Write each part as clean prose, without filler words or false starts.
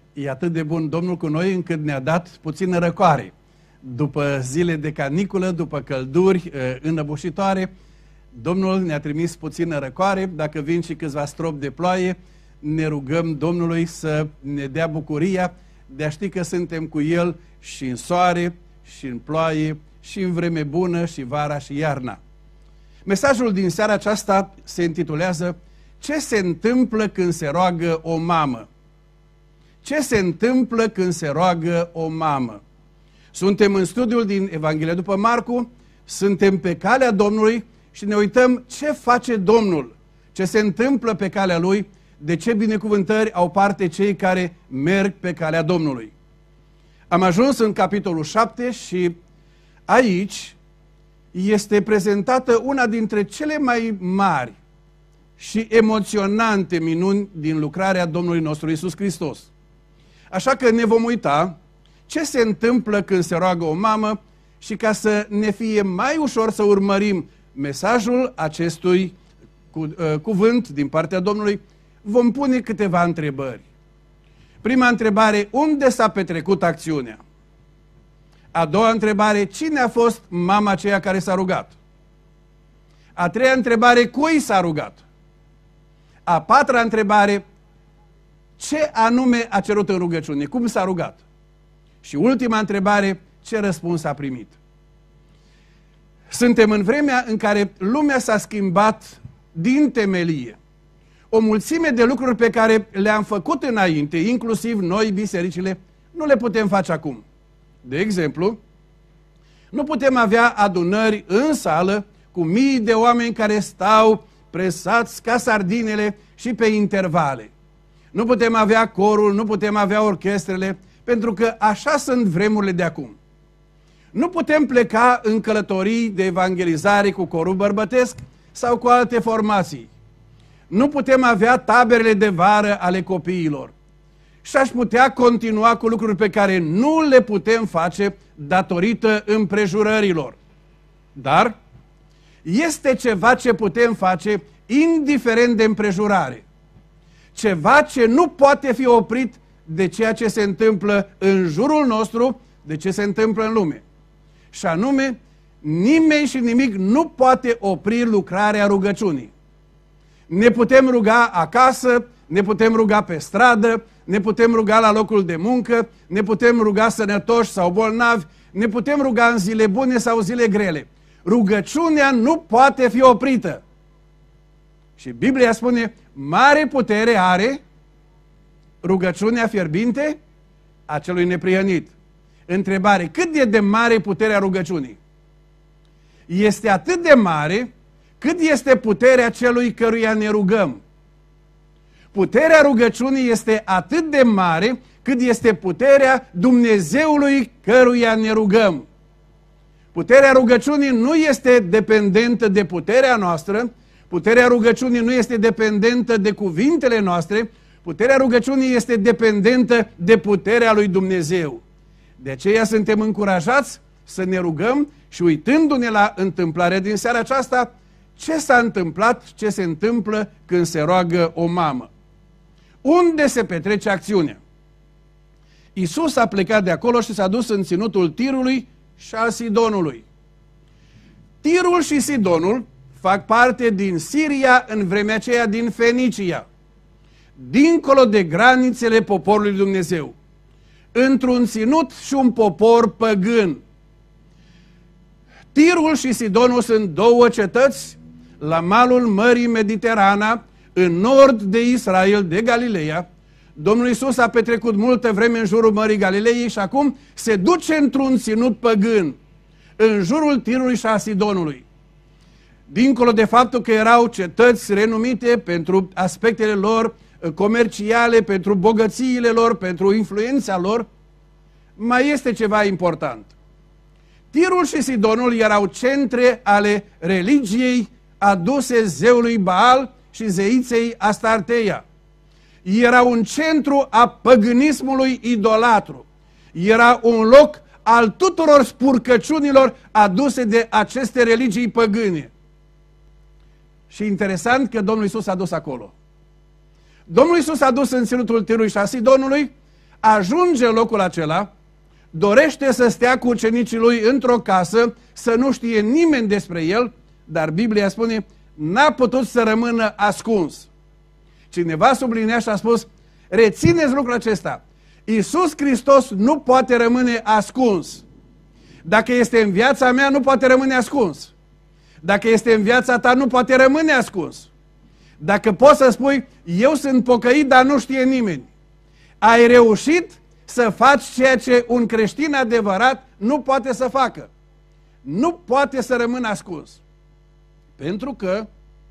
E atât de bun Domnul cu noi încât ne-a dat puțină răcoare. După zile de caniculă, după călduri înăbușitoare, Domnul ne-a trimis puțină răcoare. Dacă vin și câțiva stropi de ploaie, ne rugăm Domnului să ne dea bucuria de a ști că suntem cu El și în soare, și în ploaie, și în vreme bună, și vara, și iarna. Mesajul din seara aceasta se intitulează Ce se întâmplă când se roagă o mamă? Ce se întâmplă când se roagă o mamă? Suntem în studiul din Evanghelia după Marcu, suntem pe calea Domnului și ne uităm ce face Domnul, ce se întâmplă pe calea Lui, de ce binecuvântări au parte cei care merg pe calea Domnului. Am ajuns în capitolul 7 și aici este prezentată una dintre cele mai mari și emoționante minuni din lucrarea Domnului nostru Iisus Hristos. Așa că ne vom uita ce se întâmplă când se roagă o mamă și ca să ne fie mai ușor să urmărim mesajul acestui cuvânt din partea Domnului, vom pune câteva întrebări. Prima întrebare, unde s-a petrecut acțiunea? A doua întrebare, cine a fost mama aceea care s-a rugat? A treia întrebare, cui s-a rugat? A patra întrebare, ce anume a cerut în rugăciune? Cum s-a rugat? Și ultima întrebare, ce răspuns a primit? Suntem în vremea în care lumea s-a schimbat din temelie. O mulțime de lucruri pe care le-am făcut înainte, inclusiv noi, bisericile, nu le putem face acum. De exemplu, nu putem avea adunări în sală cu mii de oameni care stau presați ca sardinele și pe intervale. Nu putem avea corul, nu putem avea orchestrele, pentru că așa sunt vremurile de acum. Nu putem pleca în călătorii de evangelizare cu corul bărbătesc sau cu alte formații. Nu putem avea taberele de vară ale copiilor. Și aș putea continua cu lucruri pe care nu le putem face datorită împrejurărilor. Dar este ceva ce putem face indiferent de împrejurare. Ceva ce nu poate fi oprit de ceea ce se întâmplă în jurul nostru, de ce se întâmplă în lume. Și anume, nimeni și nimic nu poate opri lucrarea rugăciunii. Ne putem ruga acasă, ne putem ruga pe stradă, ne putem ruga la locul de muncă, ne putem ruga sănătoși sau bolnavi, ne putem ruga în zile bune sau zile grele. Rugăciunea nu poate fi oprită. Și Biblia spune, mare putere are rugăciunea fierbinte a celui neprihănit. Întrebare, cât e de mare puterea rugăciunii? Este atât de mare cât este puterea celui căruia ne rugăm. Puterea rugăciunii este atât de mare cât este puterea Dumnezeului căruia ne rugăm. Puterea rugăciunii nu este dependentă de puterea noastră, puterea rugăciunii nu este dependentă de cuvintele noastre, puterea rugăciunii este dependentă de puterea lui Dumnezeu. De aceea suntem încurajați să ne rugăm și uitându-ne la întâmplarea din seara aceasta, ce s-a întâmplat, ce se întâmplă când se roagă o mamă. Unde se petrece acțiunea? Iisus a plecat de acolo și s-a dus în ținutul Tirului și al Sidonului. Tirul și Sidonul fac parte din Siria, în vremea aceea din Fenicia, dincolo de granițele poporului Dumnezeu, într-un ținut și un popor păgân. Tirul și Sidonul sunt două cetăți la malul Mării Mediterana, în nord de Israel, de Galileea. Domnul Iisus a petrecut multă vreme în jurul Mării Galilei și acum se duce într-un ținut păgân, în jurul Tirului și a Sidonului. Dincolo de faptul că erau cetăți renumite pentru aspectele lor comerciale, pentru bogățiile lor, pentru influența lor, mai este ceva important. Tirul și Sidonul erau centre ale religiei aduse zeului Baal și zeiței Astarteia. Era un centru a păgânismului idolatru. Era un loc al tuturor spurcăciunilor aduse de aceste religii păgâne. Și interesant că Domnul Iisus a dus acolo. Domnul Iisus a dus în ținutul Tirului și a Sidonului, ajunge în locul acela, dorește să stea cu ucenicii lui într-o casă, să nu știe nimeni despre el, dar Biblia spune, n-a putut să rămână ascuns. Cineva sublinea și a spus, rețineți lucrul acesta, Iisus Hristos nu poate rămâne ascuns. Dacă este în viața mea, nu poate rămâne ascuns. Dacă este în viața ta, nu poate rămâne ascuns. Dacă poți să spui, eu sunt pocăit, dar nu știe nimeni. Ai reușit să faci ceea ce un creștin adevărat nu poate să facă. Nu poate să rămână ascuns. Pentru că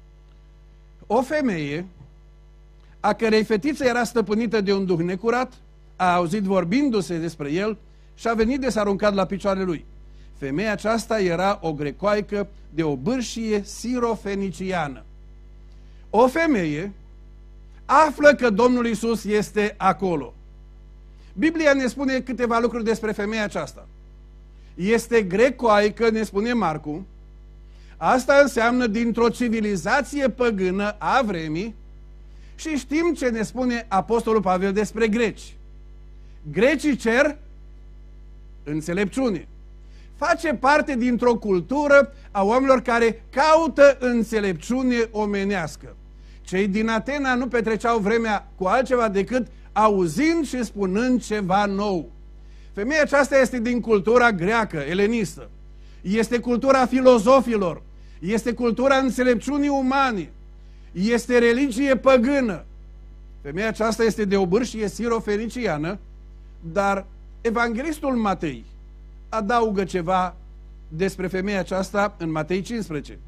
o femeie, a cărei fetiță era stăpânită de un duh necurat, a auzit vorbindu-se despre el și a venit de s-a aruncat la picioarele lui. Femeia aceasta era o grecoaică de o bârșie sirofeniciană. O femeie află că Domnul Iisus este acolo. Biblia ne spune câteva lucruri despre femeia aceasta. Este grecoaică, ne spune Marcu. Asta înseamnă dintr-o civilizație păgână a vremii și știm ce ne spune Apostolul Pavel despre greci. Grecii cer înțelepciune. Face parte dintr-o cultură a oamenilor care caută înțelepciune omenească. Cei din Atena nu petreceau vremea cu altceva decât auzind și spunând ceva nou. Femeia aceasta este din cultura greacă, elenistă. Este cultura filozofilor. Este cultura înțelepciunii umane. Este religie păgână. Femeia aceasta este de o bârșie sirofeniciană, dar evanghelistul Matei adaugă ceva despre femeia aceasta în Matei 15.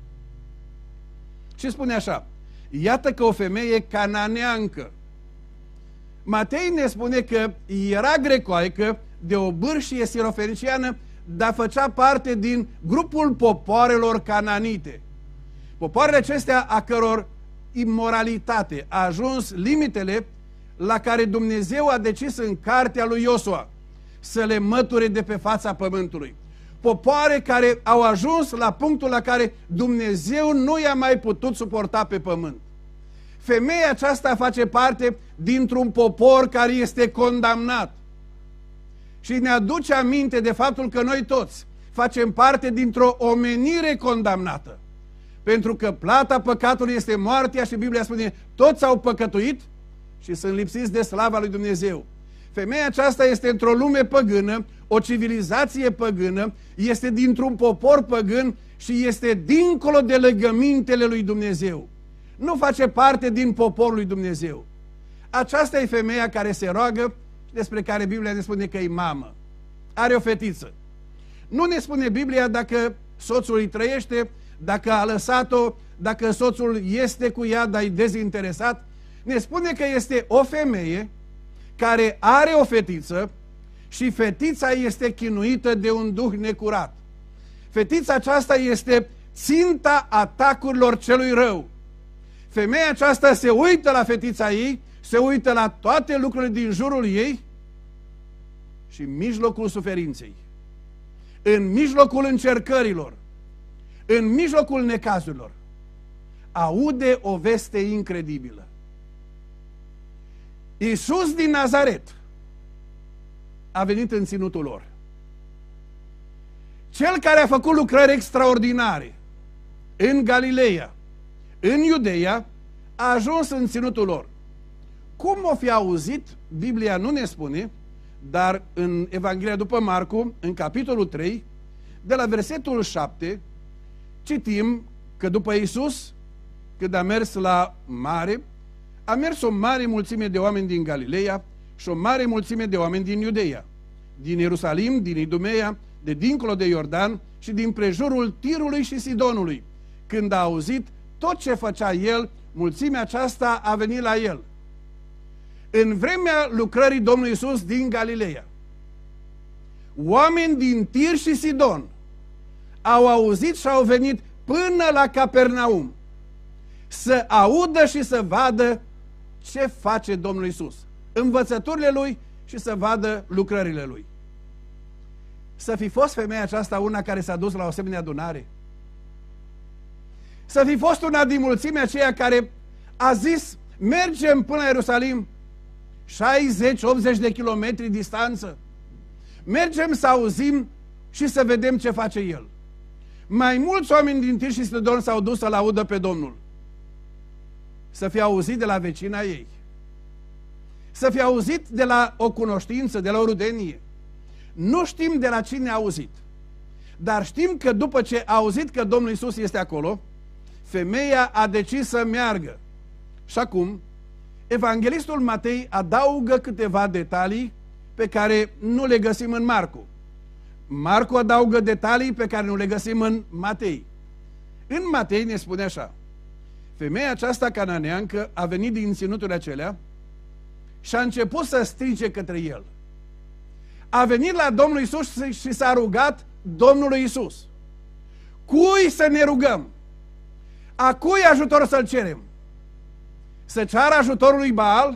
Și spune așa, iată că o femeie cananeancă. Matei ne spune că era grecoaică de o bârșie sirofeniciană, dar făcea parte din grupul popoarelor cananite. Popoarele acestea a căror imoralitate a ajuns limitele la care Dumnezeu a decis în cartea lui Iosua să le măture de pe fața pământului. Popoare care au ajuns la punctul la care Dumnezeu nu i-a mai putut suporta pe pământ. Femeia aceasta face parte dintr-un popor care este condamnat. Și ne aduce aminte de faptul că noi toți facem parte dintr-o omenire condamnată. Pentru că plata păcatului este moartea și Biblia spune, toți au păcătuit și sunt lipsiți de slava lui Dumnezeu. Femeia aceasta este într-o lume păgână, o civilizație păgână, este dintr-un popor păgân și este dincolo de legămintele lui Dumnezeu. Nu face parte din poporul lui Dumnezeu. Aceasta e femeia care se roagă și despre care Biblia ne spune că e mamă. Are o fetiță. Nu ne spune Biblia dacă soțul îi trăiește, dacă a lăsat-o, dacă soțul este cu ea, dar e dezinteresat. Ne spune că este o femeie care are o fetiță și fetița este chinuită de un duh necurat. Fetița aceasta este ținta atacurilor celui rău. Femeia aceasta se uită la fetița ei, se uită la toate lucrurile din jurul ei și în mijlocul suferinței, în mijlocul încercărilor, în mijlocul necazurilor, aude o veste incredibilă. Iisus din Nazaret a venit în ținutul lor. Cel care a făcut lucrări extraordinare în Galileea, în Iudeea, a ajuns în ținutul lor. Cum o fi auzit, Biblia nu ne spune, dar în Evanghelia după Marcu, în capitolul 3, de la versetul 7, citim că după Iisus, când a mers la mare, a mers o mare mulțime de oameni din Galileea și o mare mulțime de oameni din Iudeea, din Ierusalim, din Idumea, de dincolo de Iordan și din prejurul Tirului și Sidonului. Când a auzit tot ce făcea el, mulțimea aceasta a venit la el. În vremea lucrării Domnului Iisus din Galileea, oameni din Tir și Sidon au auzit și au venit până la Capernaum să audă și să vadă ce face Domnul Iisus, învățăturile Lui și să vadă lucrările Lui. Să fi fost femeia aceasta una care s-a dus la o asemenea adunare? Să fi fost una din mulțimea aceea care a zis, mergem până la Ierusalim 60-80 de kilometri distanță. Mergem să auzim și să vedem ce face El. Mai mulți oameni din Tir și Sidon s-au dus să-L audă pe Domnul. Să fie auzit de la vecina ei. Să fie auzit de la o cunoștință, de la o rudenie. Nu știm de la cine a auzit. Dar știm că după ce a auzit că Domnul Iisus este acolo, femeia a decis să meargă. Și acum, evanghelistul Matei adaugă câteva detalii pe care nu le găsim în Marcu. Marcu adaugă detalii pe care nu le găsim în Matei. În Matei ne spune așa: femeia aceasta cananeancă a venit din ținuturile acelea și a început să strige către El. A venit la Domnul Iisus și s-a rugat Domnului Iisus: cui să ne rugăm? A cui ajutor să-l cerem? Să ceară ajutorul lui Baal?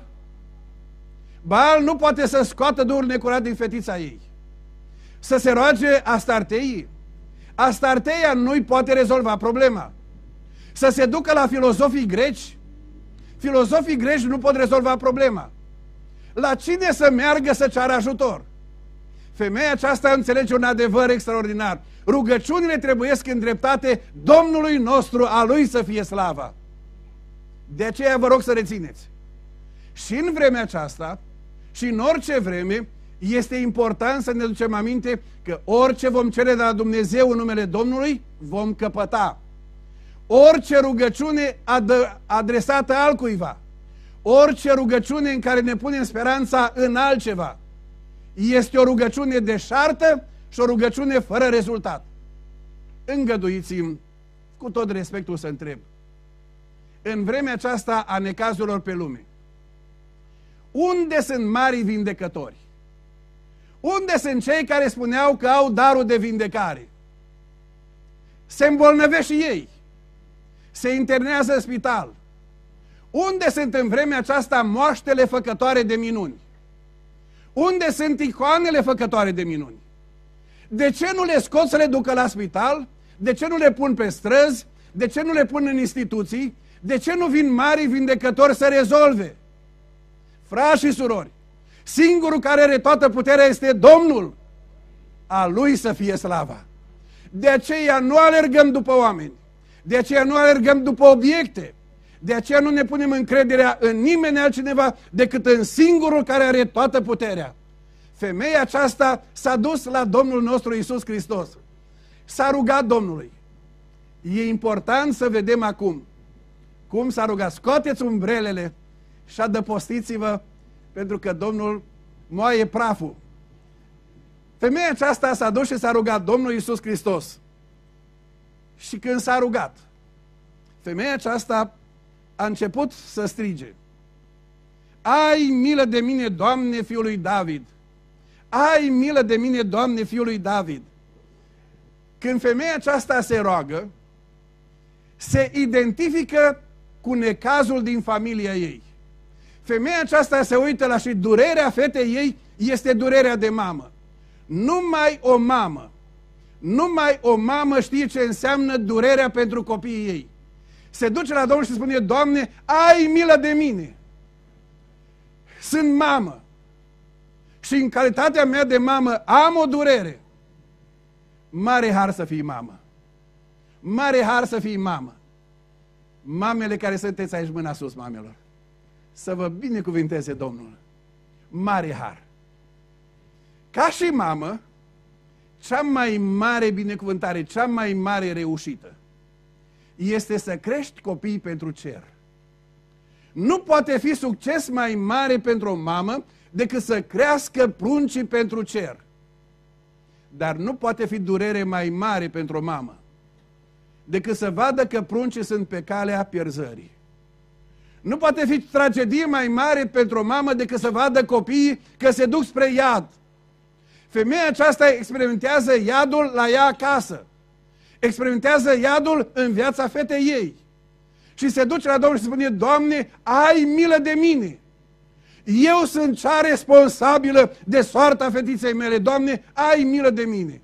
Baal nu poate să scoată duhul necurat din fetița ei. Să se roage Astarteii? Astarteia nu-i poate rezolva problema. Să se ducă la filozofii greci? Filozofii greci nu pot rezolva problema. La cine să meargă să ceară ajutor? Femeia aceasta înțelege un adevăr extraordinar. Rugăciunile trebuiesc îndreptate Domnului nostru, a Lui să fie slava. De aceea vă rog să rețineți. Și în vremea aceasta, și în orice vreme, este important să ne ducem aminte că orice vom cere de la Dumnezeu în numele Domnului, vom căpăta. Orice rugăciune adresată altcuiva, orice rugăciune în care ne punem speranța în altceva, este o rugăciune deșartă și o rugăciune fără rezultat. Îngăduiți-mi, cu tot respectul, să întreb: în vremea aceasta a necazurilor pe lume, unde sunt marii vindecători? Unde sunt cei care spuneau că au darul de vindecare? Se îmbolnăvesc și ei. Se internează în spital. Unde sunt în vremea aceasta moaștele făcătoare de minuni? Unde sunt icoanele făcătoare de minuni? De ce nu le scot să le ducă la spital? De ce nu le pun pe străzi? De ce nu le pun în instituții? De ce nu vin mari vindecători să rezolve? Frați și surori, singurul care are toată puterea este Domnul. A Lui să fie slava. De aceea nu alergăm după oameni. De aceea nu alergăm după obiecte. De aceea nu ne punem încrederea în nimeni altcineva decât în singurul care are toată puterea. Femeia aceasta s-a dus la Domnul nostru Iisus Hristos. S-a rugat Domnului. E important să vedem acum cum s-a rugat. Scoateți umbrelele și adăpostiți-vă, pentru că Domnul moaie praful. Femeia aceasta s-a dus și s-a rugat Domnul Iisus Hristos. Și când s-a rugat, femeia aceasta a început să strige: ai milă de mine, Doamne, Fiul lui David! Ai milă de mine, Doamne, Fiul lui David! Când femeia aceasta se roagă, se identifică cu necazul din familia ei. Femeia aceasta se uită la și durerea fetei ei este durerea de mamă. Numai o mamă știe ce înseamnă durerea pentru copiii ei. Se duce la Domnul și spune: Doamne, ai milă de mine! Sunt mamă și în calitatea mea de mamă am o durere. Mare har să fii mamă! Mare har să fii mamă! Mamele care sunteți aici, mâna sus, mamelor, să vă binecuvinteze Domnul. Mare har! Ca și mamă, cea mai mare binecuvântare, cea mai mare reușită este să crești copii pentru cer. Nu poate fi succes mai mare pentru o mamă decât să crească pruncii pentru cer. Dar nu poate fi durere mai mare pentru o mamă decât să vadă că pruncii sunt pe calea pierzării. Nu poate fi tragedie mai mare pentru o mamă decât să vadă copiii că se duc spre iad. Femeia aceasta experimentează iadul la ea acasă. Experimentează iadul în viața fetei ei. Și se duce la Domnul și spune: Doamne, ai milă de mine! Eu sunt cea responsabilă de soarta fetiței mele. Doamne, ai milă de mine!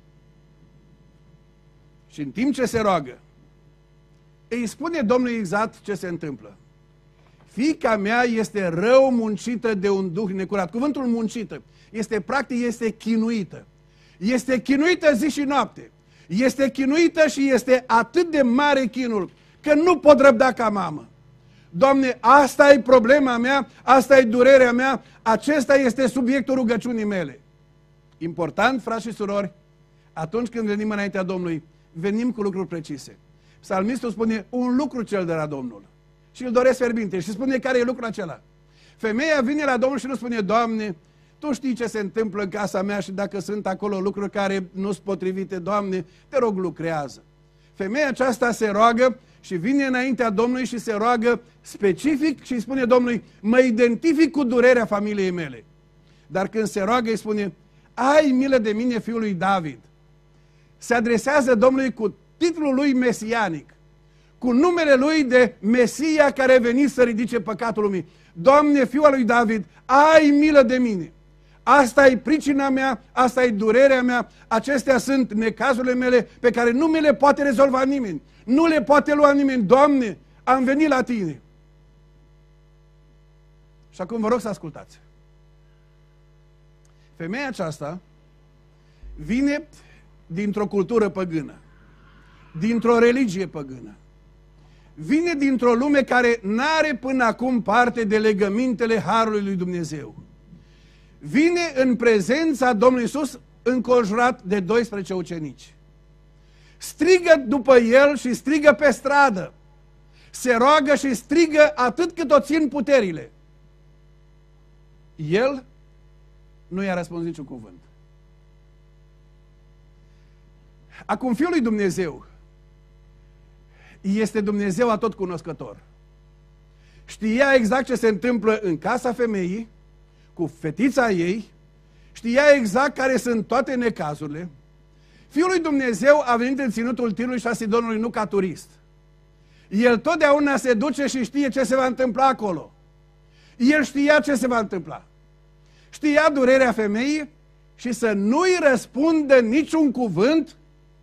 Și în timp ce se roagă, îi spune Domnul exact ce se întâmplă. fiica mea este rău muncită de un duh necurat. Cuvântul muncită este practic, este chinuită. Este chinuită zi și noapte. Este chinuită și este atât de mare chinul că nu pot răbda ca mamă. Doamne, asta e problema mea, asta e durerea mea, acesta este subiectul rugăciunii mele. Important, frați și surori, atunci când venim înaintea Domnului, venim cu lucruri precise. Psalmistul spune un lucru cel de la Domnul și îl doresc fierbinte și spune care e lucrul acela. Femeia vine la Domnul și nu spune, Doamne, Tu știi ce se întâmplă în casa mea și dacă sunt acolo lucruri care nu sunt potrivite, Doamne, te rog, lucrează. Femeia aceasta se roagă și vine înaintea Domnului și se roagă specific și îi spune Domnului, mă identific cu durerea familiei mele. Dar când se roagă îi spune, ai milă de mine, fiul lui David. Se adresează Domnului cu titlul lui mesianic, cu numele lui de Mesia care a venit să ridice păcatul lumii. Doamne, fiul lui David, ai milă de mine. Asta e pricina mea, asta e durerea mea, acestea sunt necazurile mele pe care nu mi le poate rezolva nimeni. Nu le poate lua nimeni. Doamne, am venit la Tine. Și acum vă rog să ascultați. Femeia aceasta vine dintr-o cultură păgână, dintr-o religie păgână. Vine dintr-o lume care n-are până acum parte de legămintele Harului lui Dumnezeu. Vine în prezența Domnului Iisus înconjurat de 12 ucenici. Strigă după El și strigă pe stradă. Se roagă și strigă atât cât o țin puterile. El nu i-a răspuns niciun cuvânt. Acum Fiul lui Dumnezeu este Dumnezeu atotcunoscător. Știa exact ce se întâmplă în casa femeii, cu fetița ei, știa exact care sunt toate necazurile. Fiul lui Dumnezeu a venit în ținutul Tirului și a Sidonului nu ca turist. El totdeauna se duce și știe ce se va întâmpla acolo. El știa ce se va întâmpla. Știa durerea femeii și să nu-i răspundă niciun cuvânt.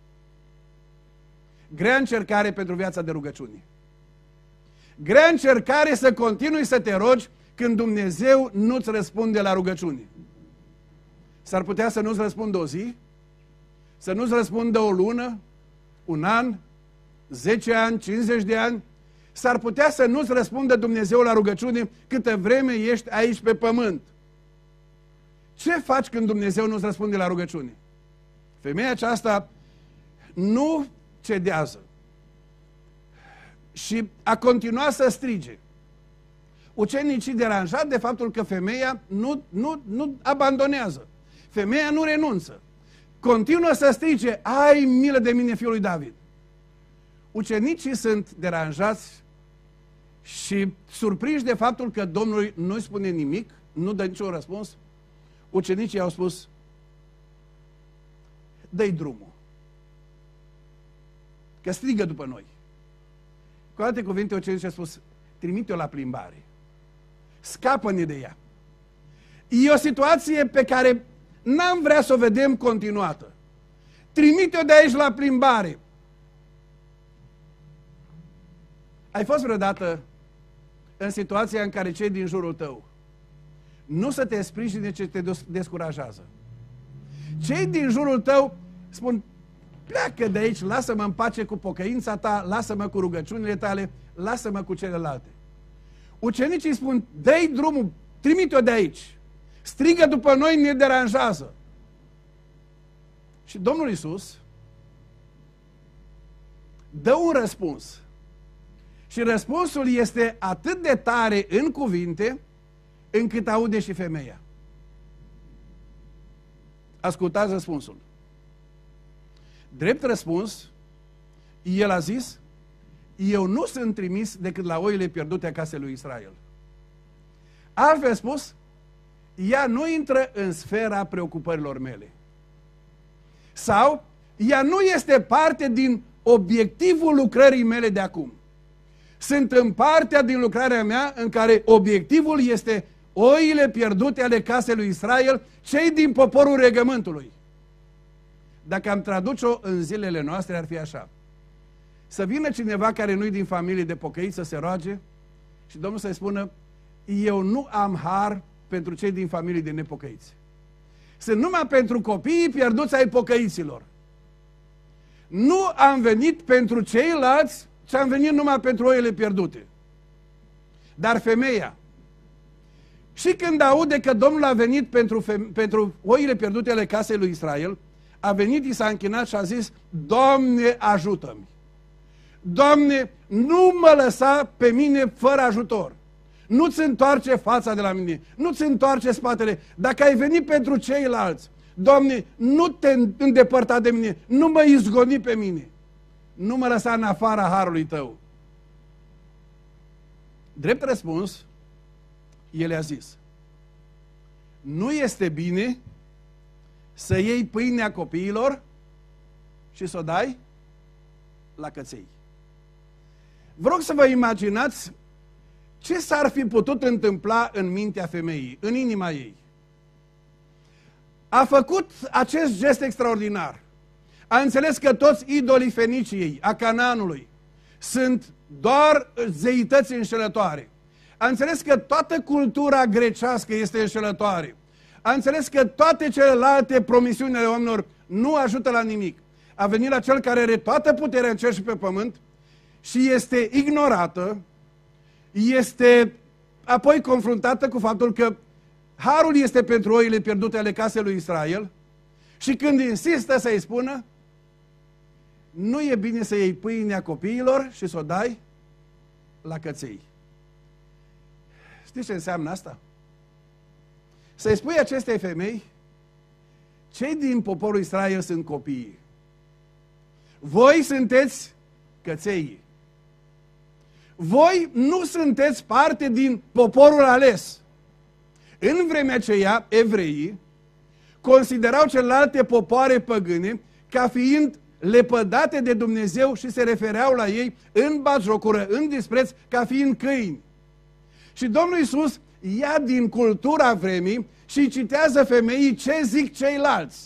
Grea încercare pentru viața de rugăciune. Grea încercare să continui să te rogi când Dumnezeu nu-ți răspunde la rugăciune. S-ar putea să nu-ți răspundă o zi, să nu-ți răspundă o lună, un an, 10 ani, 50 de ani. S-ar putea să nu-ți răspundă Dumnezeu la rugăciune câtă vreme ești aici pe pământ. Ce faci când Dumnezeu nu-ți răspunde la rugăciune? Femeia aceasta nu cedează și a continuat să strige. Ucenicii deranjați de faptul că femeia nu abandonează. Femeia nu renunță. Continuă să strige, ai milă de mine, fiul lui David. Ucenicii sunt deranjați și surprinși de faptul că Domnul nu-i spune nimic, nu dă niciun răspuns. Ucenicii au spus, dă-i drumul, că strigă după noi. Cu alte cuvinte, ucenicii au spus, trimite-o la plimbare. Scapă-ne de ea. E o situație pe care n-am vrea să o vedem continuată. Trimite-o de aici la plimbare. Ai fost vreodată în situația în care cei din jurul tău nu să te sprijine, ce te descurajează? Cei din jurul tău spun, pleacă de aici, lasă-mă în pace cu pocăința ta, lasă-mă cu rugăciunile tale, lasă-mă cu celelalte. Ucenicii spun, dă-i drumul, trimite-o de aici. Strigă după noi, ne deranjează. Și Domnul Iisus dă un răspuns. Și răspunsul este atât de tare în cuvinte, încât aude și femeia. Ascultați răspunsul. Drept răspuns, el a zis, eu nu sunt trimis decât la oile pierdute a casei lui Israel. Altfel spus, ea nu intră în sfera preocupărilor mele. Sau, ea nu este parte din obiectivul lucrării mele de acum. Sunt în partea din lucrarea mea în care obiectivul este oile pierdute ale casei lui Israel, cei din poporul regământului. Dacă am traduce-o în zilele noastre, ar fi așa. Să vină cineva care nu-i din familie de pocăiți să se roage Și Domnul să-i spună, eu nu am har pentru cei din familii de nepocăiți. Sunt numai pentru copiii pierduți ai pocăiților. Nu am venit pentru ceilalți, ci am venit numai pentru oile pierdute. Dar femeia, și când aude că Domnul a venit pentru oile pierdute ale casei lui Israel, a venit, i s-a închinat și a zis, Doamne, ajută-mi! Doamne, nu mă lăsa pe mine fără ajutor! Nu-ți întoarce fața de la mine, nu-ți întoarce spatele. Dacă ai venit pentru ceilalți, Doamne, nu te îndepărta de mine, nu mă izgoni pe mine, nu mă lăsa în afara harului Tău. Drept răspuns, el a zis, nu este bine să iei pâinea copiilor și să o dai la căței. Vă rog să vă imaginați ce s-ar fi putut întâmpla în mintea femeii, în inima ei. A făcut acest gest extraordinar. A înțeles că toți idolii Feniciei, a Canaanului, sunt doar zeități înșelătoare. A înțeles că toată cultura grecească este înșelătoare. A înțeles că toate celelalte promisiuni ale oamenilor nu ajută la nimic. A venit la Cel care are toată puterea în cer și pe pământ și este ignorată, este apoi confruntată cu faptul că harul este pentru oile pierdute ale casei lui Israel și când insistă să-i spună, nu e bine să iei pâinea copiilor și să o dai la căței. Știți ce înseamnă asta? Să-i spui acestei femei, cei din poporul Israel sunt copiii. Voi sunteți cățeii. Voi nu sunteți parte din poporul ales. În vremea aceea, evreii considerau celelalte popoare păgâne ca fiind lepădate de Dumnezeu și se refereau la ei în batjocură, în dispreț, ca fiind câini. Și Domnul Iisus ia din cultura vremii și citează femeii ce zic ceilalți.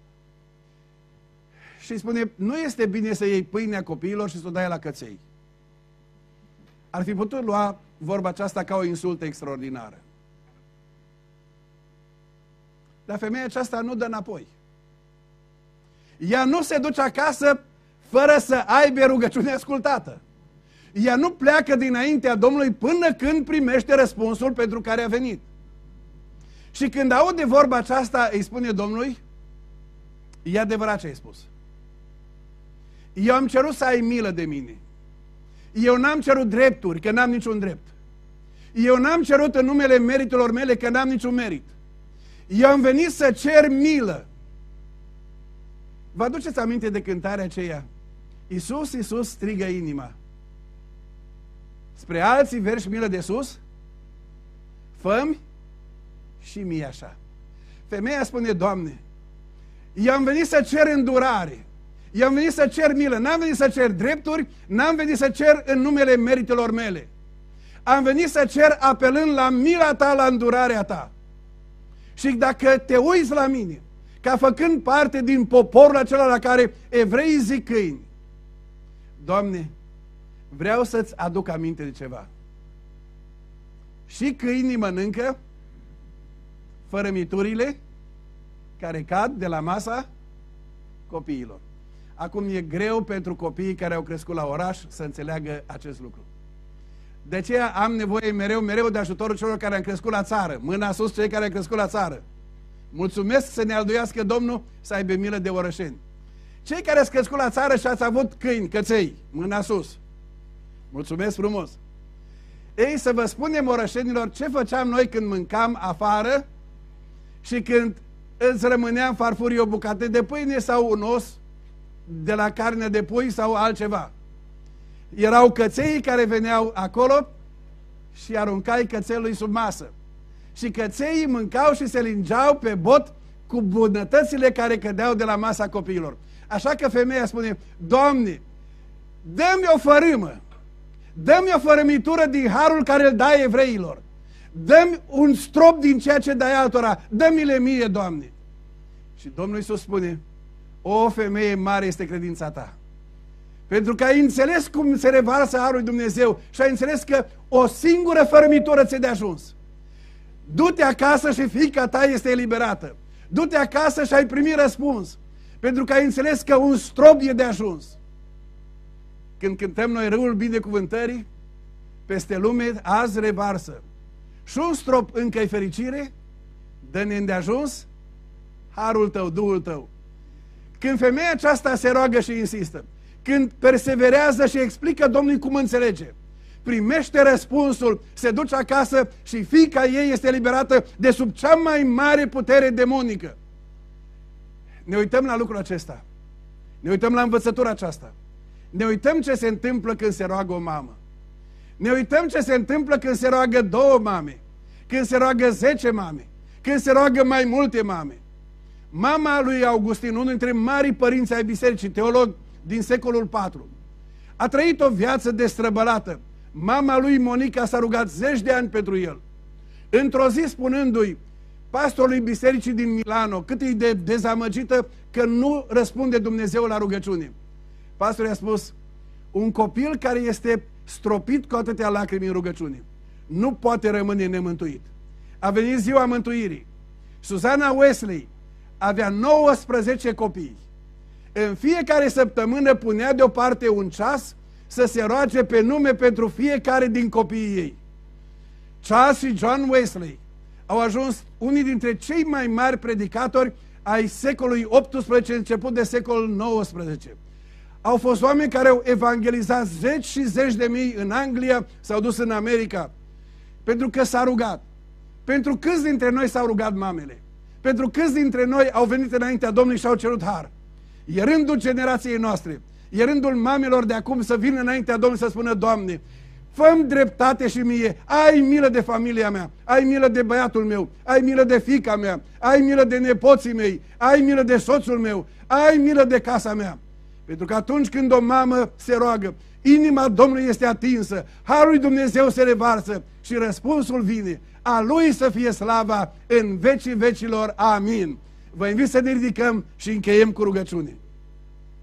Și spune, nu este bine să iei pâinea copiilor și să o dai la căței. Ar fi putut lua vorba aceasta ca o insultă extraordinară. Dar femeia aceasta nu dă înapoi. Ea nu se duce acasă fără să aibă rugăciune ascultată. Ea nu pleacă dinaintea Domnului până când primește răspunsul pentru care a venit. Și când aude vorba aceasta, îi spune Domnului, e adevărat ce ai spus. Eu am cerut să ai milă de mine. Eu n-am cerut drepturi, că n-am niciun drept. Eu n-am cerut în numele meritelor mele, că n-am niciun merit. Eu am venit să cer milă. Vă aduceți aminte de cântarea aceea? Iisus, Iisus, strigă inima. Spre alții verși milă de sus, fă-mi și mie așa. Femeia spune, Doamne, eu am venit să cer îndurare, eu am venit să cer milă, n-am venit să cer drepturi, n-am venit să cer în numele meritelor mele. Am venit să cer apelând la mila Ta, la îndurarea Ta. Și dacă te uiți la mine, ca făcând parte din poporul acela la care evreii zic câini, Doamne, vreau să-ți aduc aminte de ceva. Și câinii mănâncă fărămiturile care cad de la masa copiilor. Acum e greu pentru copiii care au crescut la oraș să înțeleagă acest lucru. De aceea am nevoie mereu de ajutorul celor care au crescut la țară. Mâna sus cei care au crescut la țară. Mulțumesc să ne alduiască Domnul să aibă milă de orășeni. Cei care ați crescut la țară și ați avut câini, căței, mâna sus. Mulțumesc frumos! Ei, să vă spunem, orășenilor, ce făceam noi când mâncam afară și când îți rămânea în farfurie o bucată de pâine sau un os de la carne de pui sau altceva. Erau căței care veneau acolo și aruncai cățelului sub masă. Și căței mâncau și se lingeau pe bot cu bunătățile care cădeau de la masa copiilor. Așa că femeia spune, Doamne, dă-mi o fărâmă, dă-mi o fărâmitură din harul care îl dai evreilor, dă-mi un strop din ceea ce dai altora, dă-mi-le mie, Doamne. Și Domnul Iisus spune, o femeie, mare este credința ta. Pentru că ai înțeles cum se revarsă harul lui Dumnezeu și ai înțeles că o singură fărâmitură ți-e de ajuns. Du-te acasă și fiica ta este eliberată. Du-te acasă și ai primit răspuns. Pentru că ai înțeles că un strop e de ajuns. Când cântăm noi râul binecuvântării, peste lume azi revarsă. Și un strop încă-i fericire, dă-ne îndeajuns harul tău, Duhul tău. Când femeia aceasta se roagă și insistă, când perseverează și explică Domnului cum înțelege, primește răspunsul, se duce acasă și fiica ei este eliberată de sub cea mai mare putere demonică. Ne uităm la lucrul acesta. Ne uităm la învățătura aceasta. Ne uităm ce se întâmplă când se roagă o mamă. Ne uităm ce se întâmplă când se roagă 2 mame, când se roagă 10 mame, când se roagă mai multe mame. Mama lui Augustin, unul dintre marii părinți ai bisericii, teolog din secolul IV, a trăit o viață destrăbălată. Mama lui Monica s-a rugat 10 de ani pentru el. Într-o zi spunându-i pastorului bisericii din Milano cât e de dezamăgită că nu răspunde Dumnezeu la rugăciune, pastorul i-a spus: un copil care este stropit cu atâtea lacrimi în rugăciune nu poate rămâne nemântuit. A venit ziua mântuirii. Susana Wesley avea 19 copii. În fiecare săptămână punea deoparte un ceas să se roage pe nume pentru fiecare din copiii ei. Charles și John Wesley au ajuns unii dintre cei mai mari predicatori ai secolului XVIII, început de secolul XIX. Au fost oameni care au evangelizat 10 și 10 de mii în Anglia, s-au dus în America, pentru că s-a rugat. Pentru câți dintre noi s-au rugat mamele? Pentru câți dintre noi au venit înaintea Domnului și au cerut har? E rândul generației noastre, e rândul mamelor de acum să vină înaintea Domnului să spună: Doamne, fă-mi dreptate și mie, ai milă de familia mea, ai milă de băiatul meu, ai milă de fiica mea, ai milă de nepoții mei, ai milă de soțul meu, ai milă de casa mea. Pentru că atunci când o mamă se roagă, inima Domnului este atinsă, harul lui Dumnezeu se revarsă și răspunsul vine. A Lui să fie slava în vecii vecilor. Amin. Vă invit să ne ridicăm și încheiem cu rugăciune.